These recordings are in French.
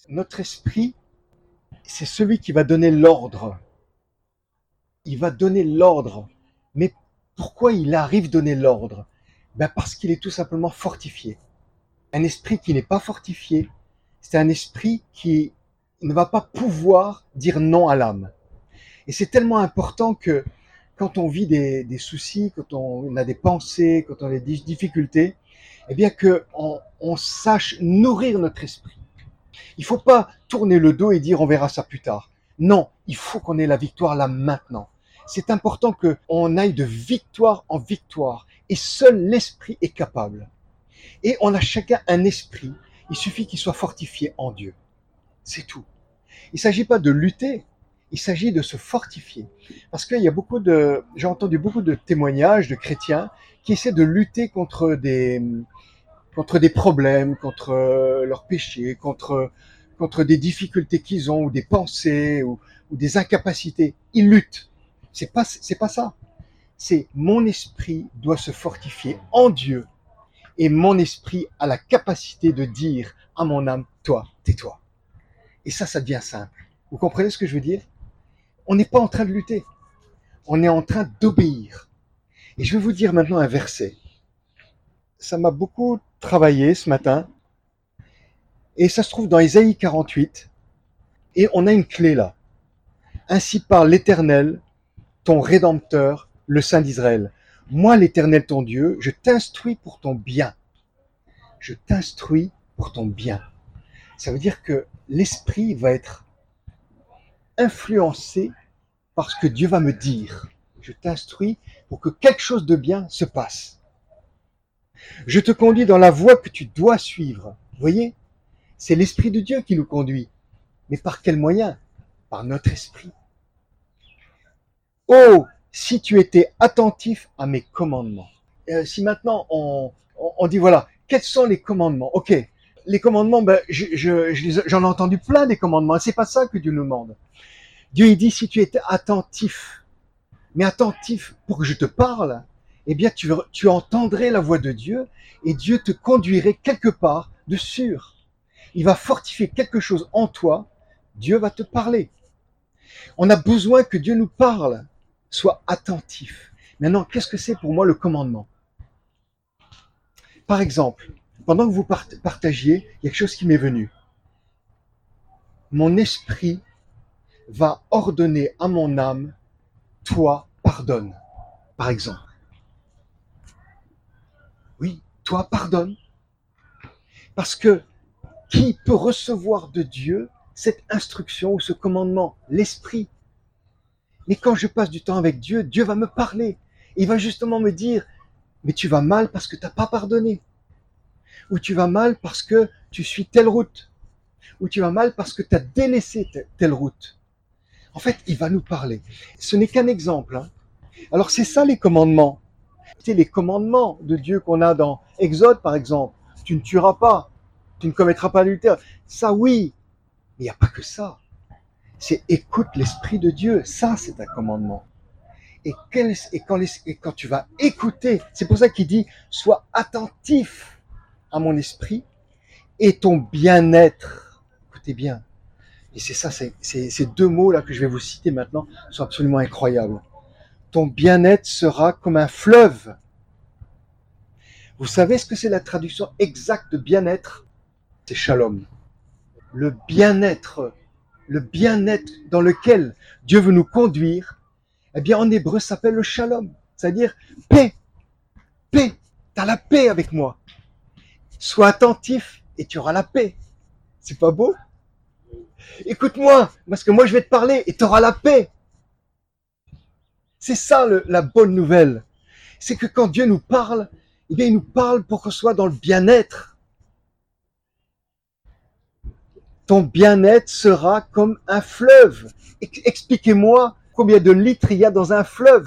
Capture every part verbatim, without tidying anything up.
Notre esprit, c'est celui qui va donner l'ordre. Il va donner l'ordre. Mais pourquoi il arrive à donner l'ordre? Ben parce qu'il est tout simplement fortifié. Un esprit qui n'est pas fortifié, c'est un esprit qui ne va pas pouvoir dire non à l'âme. Et c'est tellement important que quand on vit des, des soucis, quand on a des pensées, quand on a des difficultés, eh bien que on, on sache nourrir notre esprit. Il ne faut pas tourner le dos et dire on verra ça plus tard. Non, il faut qu'on ait la victoire là maintenant. C'est important qu'on aille de victoire en victoire. Et seul l'esprit est capable. Et on a chacun un esprit. Il suffit qu'il soit fortifié en Dieu. C'est tout. Il ne s'agit pas de lutter. Il s'agit de se fortifier. Parce qu'il y a beaucoup de, j'ai entendu beaucoup de témoignages de chrétiens qui essaient de lutter contre des, contre des problèmes, contre leurs péchés, contre, contre des difficultés qu'ils ont, ou des pensées, ou, ou des incapacités. Ils luttent. C'est pas, c'est pas ça. C'est mon esprit doit se fortifier en Dieu. Et mon esprit a la capacité de dire à mon âme, toi, tais-toi. Et ça, ça devient simple. Vous comprenez ce que je veux dire? On n'est pas en train de lutter. On est en train d'obéir. Et je vais vous dire maintenant un verset. Ça m'a beaucoup travaillé ce matin. Et ça se trouve dans Ésaïe quarante-huit. Et on a une clé là. Ainsi parle l'Éternel, ton Rédempteur, le Saint d'Israël. Moi, l'Éternel, ton Dieu, je t'instruis pour ton bien. Je t'instruis pour ton bien. Ça veut dire que l'esprit va être influencé par ce que Dieu va me dire. Je t'instruis pour que quelque chose de bien se passe. Je te conduis dans la voie que tu dois suivre. Vous voyez? C'est l'Esprit de Dieu qui nous conduit. Mais par quel moyen? Par notre esprit. Oh, si tu étais attentif à mes commandements. Euh, si maintenant on, on, on dit voilà, quels sont les commandements? Ok, les commandements, ben, je, je, je, j'en ai entendu plein des commandements. C'est pas ça que Dieu nous demande. Dieu il dit si tu étais attentif, mais attentif pour que je te parle, eh bien tu, tu entendrais la voix de Dieu et Dieu te conduirait quelque part de sûr. Il va fortifier quelque chose en toi, Dieu va te parler. On a besoin que Dieu nous parle. Sois attentif. Maintenant, qu'est-ce que c'est pour moi le commandement? Par exemple, pendant que vous partagiez, il y a quelque chose qui m'est venu. Mon esprit va ordonner à mon âme, toi, pardonne. Par exemple. Oui, toi, pardonne. Parce que qui peut recevoir de Dieu cette instruction ou ce commandement? L'esprit. Mais quand je passe du temps avec Dieu, Dieu va me parler. Il va justement me dire, mais tu vas mal parce que tu n'as pas pardonné. Ou tu vas mal parce que tu suis telle route. Ou tu vas mal parce que tu as délaissé telle route. En fait, il va nous parler. Ce n'est qu'un exemple. Hein. Alors c'est ça les commandements. C'est les commandements de Dieu qu'on a dans Exode par exemple. Tu ne tueras pas. Tu ne commettras pas d'adultère. Ça oui. Mais il n'y a pas que ça. C'est écoute l'Esprit de Dieu. Ça c'est un commandement. Et, quel, et, quand les, et quand tu vas écouter, c'est pour ça qu'il dit, sois attentif à mon esprit et ton bien-être. Écoutez bien. Et c'est ça, c'est, c'est, ces deux mots-là que je vais vous citer maintenant sont absolument incroyables. Ton bien-être sera comme un fleuve. Vous savez ce que c'est la traduction exacte de bien-être? C'est shalom. Le bien-être, le bien-être dans lequel Dieu veut nous conduire, eh bien en hébreu ça s'appelle le shalom, c'est-à-dire paix, paix, t'as la paix avec moi. Sois attentif et tu auras la paix. C'est pas beau? Écoute-moi, parce que moi je vais te parler et tu auras la paix. C'est ça le, la bonne nouvelle. C'est que quand Dieu nous parle, eh bien il nous parle pour qu'on soit dans le bien-être. Ton bien-être sera comme un fleuve. Expliquez-moi combien de litres il y a dans un fleuve.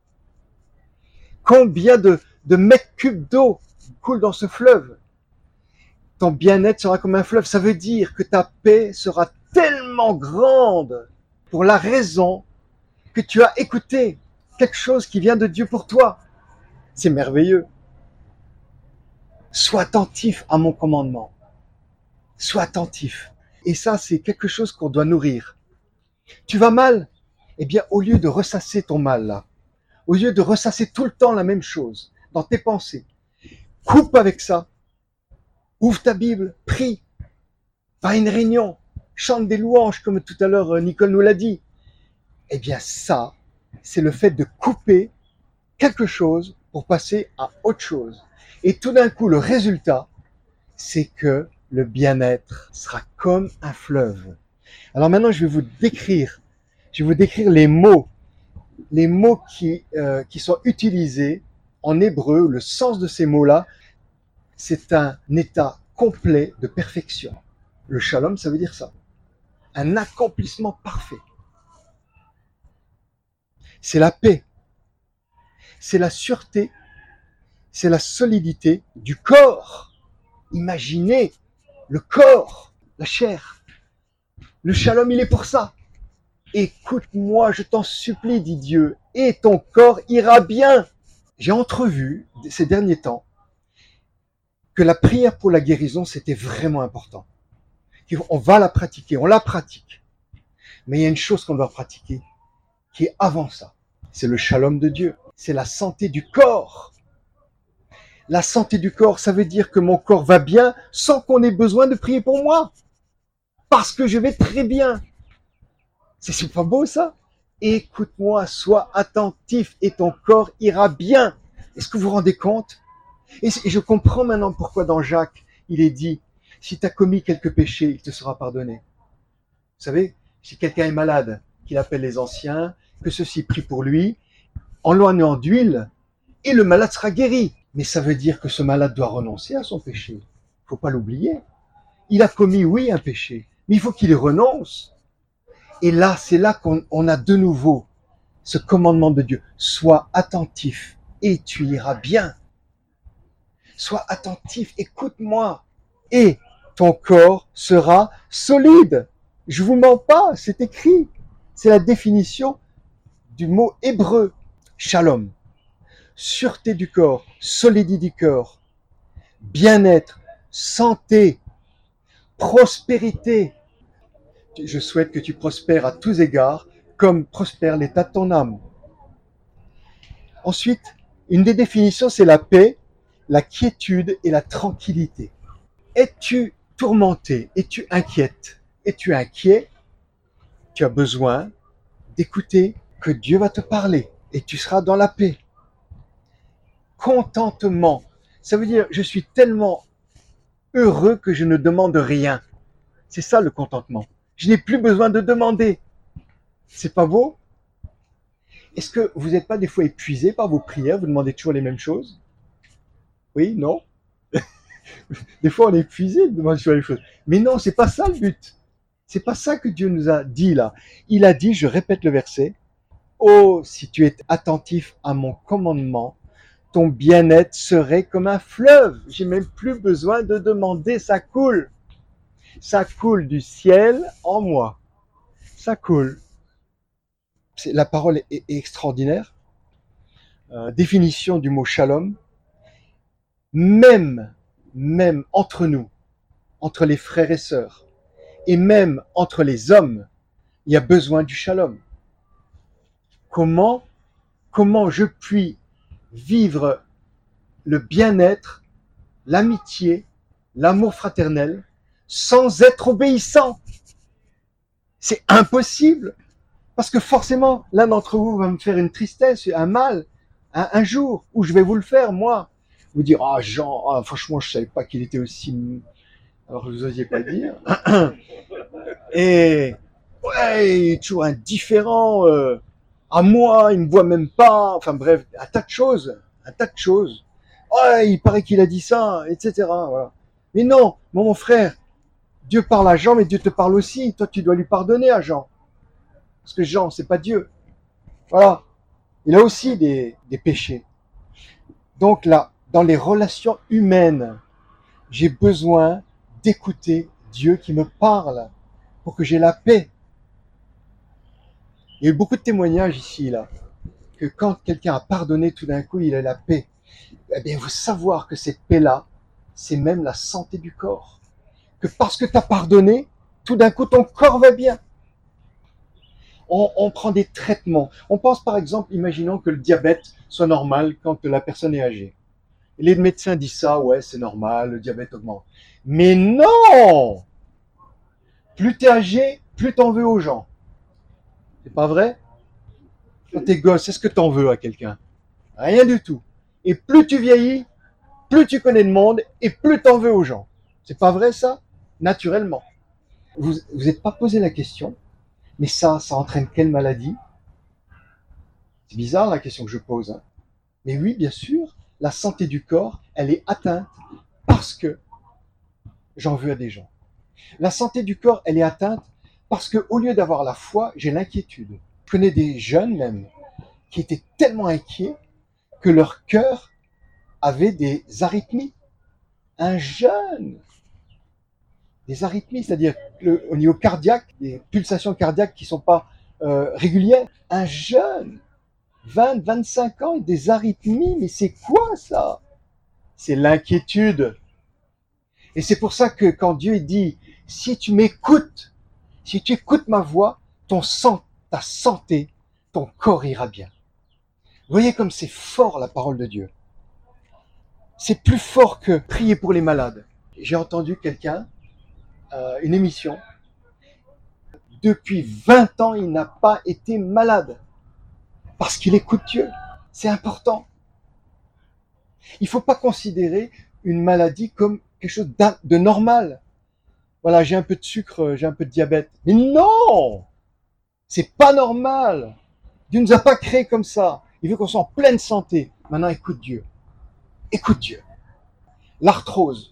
Combien de, de mètres cubes d'eau coulent dans ce fleuve. Ton bien-être sera comme un fleuve. Ça veut dire que ta paix sera tellement grande pour la raison que tu as écouté quelque chose qui vient de Dieu pour toi. C'est merveilleux. Sois attentif à mon commandement. Sois attentif. Et ça, c'est quelque chose qu'on doit nourrir. Tu vas mal? Eh bien, au lieu de ressasser ton mal là, au lieu de ressasser tout le temps la même chose dans tes pensées, coupe avec ça. Ouvre ta Bible, prie, va à une réunion, chante des louanges comme tout à l'heure Nicole nous l'a dit. Eh bien ça, c'est le fait de couper quelque chose pour passer à autre chose. Et tout d'un coup, le résultat, c'est que le bien-être sera comme un fleuve. Alors maintenant, je vais vous décrire, je vais vous décrire les mots, les mots qui, euh, qui sont utilisés en hébreu, le sens de ces mots-là, c'est un état complet de perfection. Le shalom, ça veut dire ça. Un accomplissement parfait. C'est la paix. C'est la sûreté. C'est la solidité du corps. Imaginez le corps, la chair. Le shalom, il est pour ça. Écoute-moi, je t'en supplie, dit Dieu, et ton corps ira bien. J'ai entrevu ces derniers temps que la prière pour la guérison, c'était vraiment important. On va la pratiquer, on la pratique. Mais il y a une chose qu'on doit pratiquer, qui est avant ça. C'est le shalom de Dieu. C'est la santé du corps. La santé du corps, ça veut dire que mon corps va bien sans qu'on ait besoin de prier pour moi. Parce que je vais très bien. C'est pas beau ça? Écoute-moi, sois attentif et ton corps ira bien. Est-ce que vous vous rendez compte? Et je comprends maintenant pourquoi dans Jacques, il est dit, si tu as commis quelques péchés, il te sera pardonné. Vous savez, si quelqu'un est malade, qu'il appelle les anciens, que ceux-ci prient pour lui, en l'oignant d'huile, et le malade sera guéri. Mais ça veut dire que ce malade doit renoncer à son péché. Il ne faut pas l'oublier. Il a commis, oui, un péché, mais il faut qu'il y renonce. Et là, c'est là qu'on on a de nouveau ce commandement de Dieu. Sois attentif et tu iras bien. Sois attentif, écoute-moi. Et ton corps sera solide. Je vous mens pas, c'est écrit. C'est la définition du mot hébreu, shalom. Sûreté du corps, solidité du corps, bien-être, santé, prospérité. Je souhaite que tu prospères à tous égards, comme prospère l'état de ton âme. Ensuite, une des définitions, c'est la paix, la quiétude et la tranquillité. Es-tu tourmenté? Es-tu inquiète? Es-tu inquiet? Tu as besoin d'écouter que Dieu va te parler et tu seras dans la paix. Contentement, ça veut dire je suis tellement heureux que je ne demande rien. C'est ça le contentement. Je n'ai plus besoin de demander. C'est pas beau? Est-ce que vous n'êtes pas des fois épuisé par vos prières? Vous demandez toujours les mêmes choses? Oui, non? Des fois on est épuisé de demander toujours les choses. Mais non, c'est pas ça le but. C'est pas ça que Dieu nous a dit là. Il a dit, je répète le verset, oh, si tu es attentif à mon commandement, ton bien-être serait comme un fleuve. J'ai même plus besoin de demander, ça coule. Ça coule du ciel en moi. Ça coule. C'est, la parole est, est extraordinaire. Euh, définition du mot shalom. Même, même entre nous, entre les frères et sœurs, et même entre les hommes, il y a besoin du shalom. Comment, comment je puis vivre le bien-être, l'amitié, l'amour fraternel, sans être obéissant? C'est impossible. Parce que forcément, l'un d'entre vous va me faire une tristesse, un mal, un, un jour, où je vais vous le faire, moi. Vous dire, ah Jean, ah, franchement, je savais pas qu'il était aussi... Alors, vous n'osiez pas le dire. Et, ouais, il est toujours indifférent euh, à moi, il me voit même pas. Enfin bref, un tas de choses, un tas de choses. Ouais, il paraît qu'il a dit ça, et cetera. Voilà. Mais non, mon frère, Dieu parle à Jean, mais Dieu te parle aussi. Toi, tu dois lui pardonner à Jean. Parce que Jean, c'est pas Dieu. Voilà. Il a aussi des, des péchés. Donc là, dans les relations humaines, j'ai besoin d'écouter Dieu qui me parle pour que j'ai la paix. Il y a eu beaucoup de témoignages ici, là, que quand quelqu'un a pardonné, tout d'un coup, il a la paix. Eh bien, il faut savoir que cette paix-là, c'est même la santé du corps. Que parce que tu as pardonné, Tout d'un coup, ton corps va bien. On, on prend des traitements. On pense par exemple, imaginons que le diabète soit normal quand la personne est âgée. Les médecins disent ça, ouais, c'est normal, le diabète augmente. Mais non! Plus t'es âgé, plus t'en veux aux gens. C'est pas vrai? Quand t'es gosse, est-ce que t'en veux à quelqu'un? Rien du tout. Et plus tu vieillis, plus tu connais le monde et plus t'en veux aux gens. C'est pas vrai ça? Naturellement. Vous vous êtes pas posé la question, mais ça, ça entraîne quelle maladie? C'est bizarre la question que je pose. Hein. Mais oui, bien sûr, la santé du corps, elle est atteinte parce que j'en veux à des gens. La santé du corps, elle est atteinte parce que au lieu d'avoir la foi, j'ai l'inquiétude. Je connais des jeunes même qui étaient tellement inquiets que leur cœur avait des arythmies. Un jeune, des arythmies, c'est-à-dire le, au niveau cardiaque, des pulsations cardiaques qui ne sont pas euh, régulières. Un jeune, vingt, vingt-cinq ans, et des arythmies, mais c'est quoi ça? C'est l'inquiétude. Et c'est pour ça que quand Dieu dit, si tu m'écoutes, si tu écoutes ma voix, ton sang, ta santé, ton corps ira bien. Vous voyez comme c'est fort la parole de Dieu. C'est plus fort que prier pour les malades. J'ai entendu quelqu'un, euh, une émission, depuis vingt ans, il n'a pas été malade. Parce qu'il écoute Dieu. C'est important. Il ne faut pas considérer une maladie comme quelque chose de normal. Voilà, j'ai un peu de sucre, j'ai un peu de diabète. Mais non! C'est pas normal. Dieu ne nous a pas créés comme ça. Il veut qu'on soit en pleine santé. Maintenant, écoute Dieu. Écoute Dieu. L'arthrose.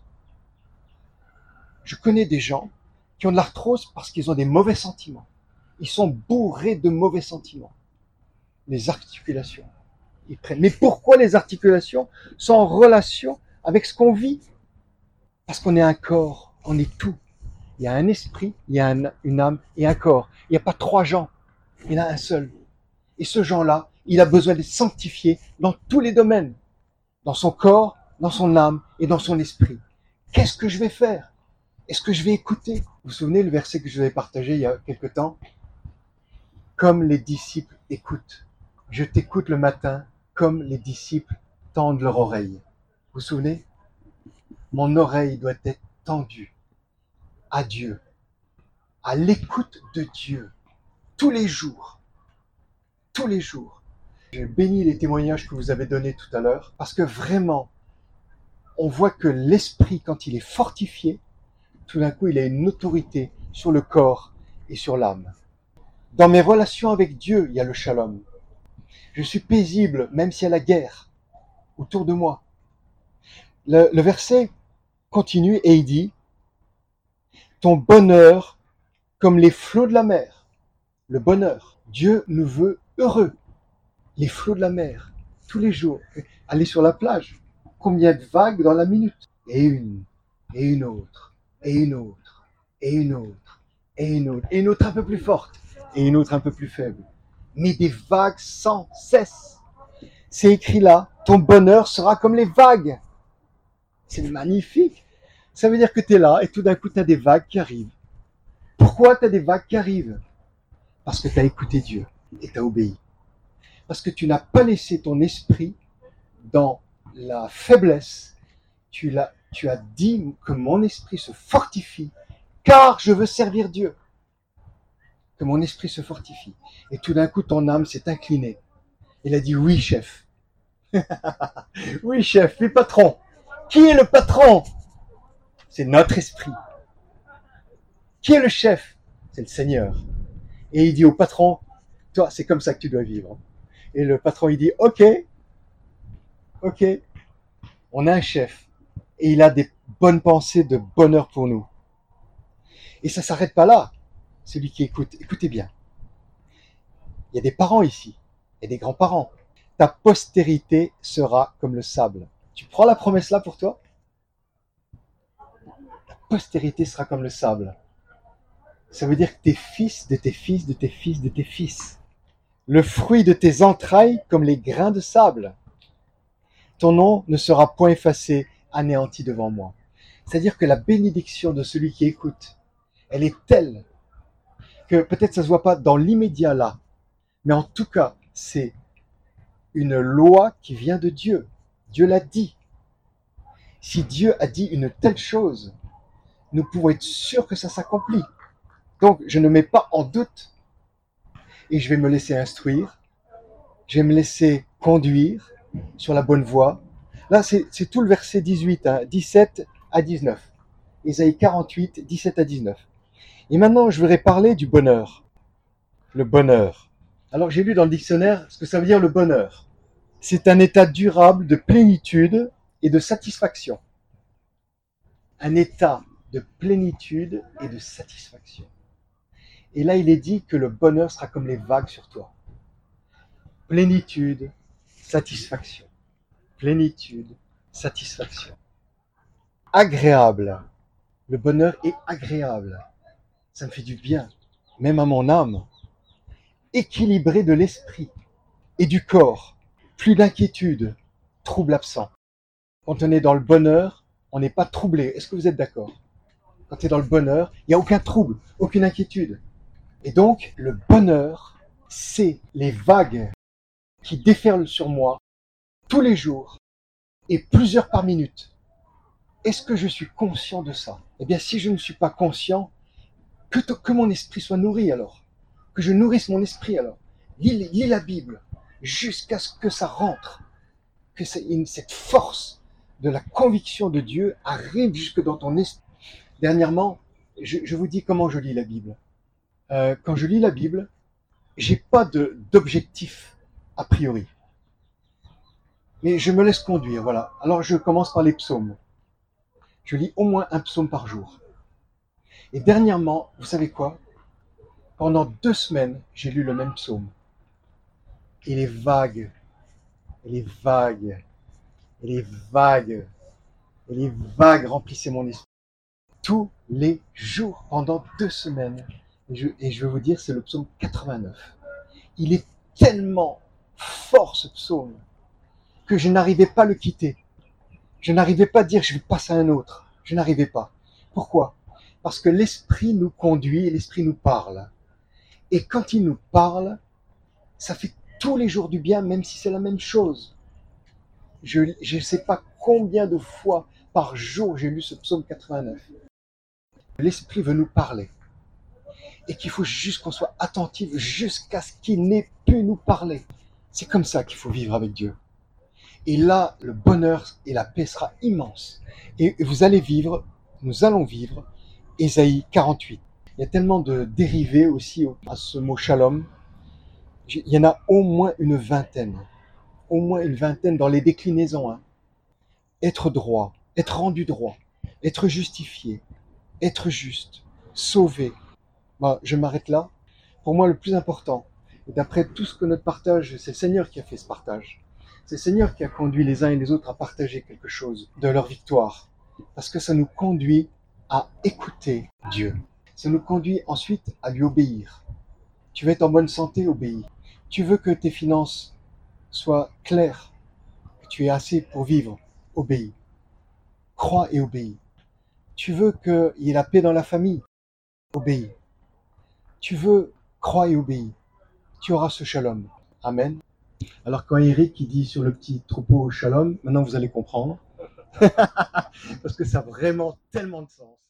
Je connais des gens qui ont de l'arthrose parce qu'ils ont des mauvais sentiments. Ils sont bourrés de mauvais sentiments. Les articulations. Ils prennent. Mais pourquoi les articulations sont en relation avec ce qu'on vit? Parce qu'on est un corps, on est tout. Il y a un esprit, il y a un, une âme et un corps. Il n'y a pas trois gens, il y en a un seul. Et ce Jean-là, il a besoin d'être sanctifié dans tous les domaines. Dans son corps, dans son âme et dans son esprit. Qu'est-ce que je vais faire? Est-ce que je vais écouter? Vous vous souvenez le verset que je vous avais partagé il y a quelque temps? Comme les disciples écoutent. Je t'écoute le matin comme les disciples tendent leur oreille. Vous vous souvenez? Mon oreille doit être tendue à Dieu, à l'écoute de Dieu, tous les jours. Tous les jours. Je bénis les témoignages que vous avez donnés tout à l'heure, parce que vraiment, on voit que l'esprit, quand il est fortifié, tout d'un coup, il a une autorité sur le corps et sur l'âme. Dans mes relations avec Dieu, il y a le shalom. Je suis paisible, même s'il y a la guerre autour de moi. Le, le verset continue et il dit, ton bonheur comme les flots de la mer. Le bonheur. Dieu nous veut heureux. Les flots de la mer, tous les jours. Aller sur la plage. Combien de vagues dans la minute? Et une, et une autre, et une autre, et une autre, et une autre, et une autre un peu plus forte, et une autre un peu plus faible. Mais des vagues sans cesse. C'est écrit là, ton bonheur sera comme les vagues. C'est magnifique. Ça veut dire que tu es là et tout d'un coup tu as des vagues qui arrivent. Pourquoi tu as des vagues qui arrivent? Parce que tu as écouté Dieu et tu as obéi. Parce que tu n'as pas laissé ton esprit dans la faiblesse. Tu, l'as, tu as dit que mon esprit se fortifie car je veux servir Dieu. Que mon esprit se fortifie. Et tout d'un coup ton âme s'est inclinée. Il a dit oui chef. Oui chef, oui patron. Qui est le patron? C'est notre esprit. Qui est le chef? C'est le Seigneur. Et il dit au patron, toi, c'est comme ça que tu dois vivre. Et le patron, il dit, ok, ok, on a un chef. Et il a des bonnes pensées de bonheur pour nous. Et ça ne s'arrête pas là. Celui qui écoute, écoutez bien. Il y a des parents ici, et des grands-parents. Ta postérité sera comme le sable. Tu prends la promesse là pour toi? Ta postérité sera comme le sable. Ça veut dire que tes fils de tes fils de tes fils de tes fils. Le fruit de tes entrailles comme les grains de sable. Ton nom ne sera point effacé, anéanti devant moi. C'est-à-dire que la bénédiction de celui qui écoute, Elle est telle que peut-être ça ne se voit pas dans l'immédiat là, mais en tout cas, c'est une loi qui vient de Dieu. Dieu l'a dit. Si Dieu a dit une telle chose, nous pouvons être sûrs que ça s'accomplit. Donc, je ne mets pas en doute et je vais me laisser instruire, je vais me laisser conduire sur la bonne voie. Là, c'est, c'est tout le verset dix-huit, hein, dix-sept à dix-neuf. Ésaïe quarante-huit, dix-sept à dix-neuf. Et maintenant, je voudrais parler du bonheur. Le bonheur. Alors, j'ai lu dans le dictionnaire ce que ça veut dire le bonheur. C'est un état durable de plénitude et de satisfaction. Un état de plénitude et de satisfaction. Et là, il est dit que le bonheur sera comme les vagues sur toi. Plénitude, satisfaction. Plénitude, satisfaction. Agréable. Le bonheur est agréable. Ça me fait du bien, même à mon âme. Équilibré de l'esprit et du corps. Plus d'inquiétude, trouble absent. Quand on est dans le bonheur, on n'est pas troublé. Est-ce que vous êtes d'accord? Quand tu es dans le bonheur, il n'y a aucun trouble, aucune inquiétude. Et donc, le bonheur, c'est les vagues qui déferlent sur moi tous les jours et plusieurs par minute. Est-ce que je suis conscient de ça? Eh bien, si je ne suis pas conscient, que, t- que mon esprit soit nourri alors. Que je nourrisse mon esprit alors. Lis, lis la Bible jusqu'à ce que ça rentre. Que c'est une, cette force de la conviction de Dieu arrive jusque dans ton esprit. Dernièrement, je, je vous dis comment je lis la Bible. Euh, quand je lis la Bible, j'ai pas de, d'objectif a priori. Mais je me laisse conduire, voilà. Alors je commence par les psaumes. Je lis au moins un psaume par jour. Et dernièrement, vous savez quoi? Pendant deux semaines, j'ai lu le même psaume. Et les vagues, et les vagues, et les vagues, et les vagues remplissaient mon esprit. Tous les jours, pendant deux semaines. Et je, et je vais vous dire, c'est le psaume quatre-vingt-neuf. Il est tellement fort, ce psaume, que je n'arrivais pas à le quitter. Je n'arrivais pas à dire je vais passer à un autre. Je n'arrivais pas. Pourquoi? Parce que l'esprit nous conduit et l'esprit nous parle. Et quand il nous parle, ça fait tous les jours du bien, même si c'est la même chose. Je ne sais pas combien de fois par jour j'ai lu ce psaume quatre-vingt-neuf. L'esprit veut nous parler. Et qu'il faut juste qu'on soit attentif jusqu'à ce qu'il n'ait pu nous parler. C'est comme ça qu'il faut vivre avec Dieu. Et là, le bonheur et la paix sera immense. Et vous allez vivre, nous allons vivre, Ésaïe quarante-huit. Il y a tellement de dérivés aussi à ce mot shalom. Il y en a au moins une vingtaine. Au moins une vingtaine dans les déclinaisons. Hein. Être droit, être rendu droit, être justifié, être juste, sauvé. Bon, je m'arrête là. Pour moi, le plus important, et d'après tout ce que notre partage, c'est le Seigneur qui a fait ce partage. C'est le Seigneur qui a conduit les uns et les autres à partager quelque chose de leur victoire. Parce que ça nous conduit à écouter Dieu. Ça nous conduit ensuite à lui obéir. Tu veux être en bonne santé, obéis. Tu veux que tes finances soient claires, que tu aies assez pour vivre, obéis. Crois et obéis. Tu veux qu'il y ait la paix dans la famille, obéis. Tu veux, crois et obéis. Tu auras ce shalom. Amen. Alors quand Eric il dit sur le petit troupeau shalom, maintenant vous allez comprendre. Parce que ça a vraiment tellement de sens.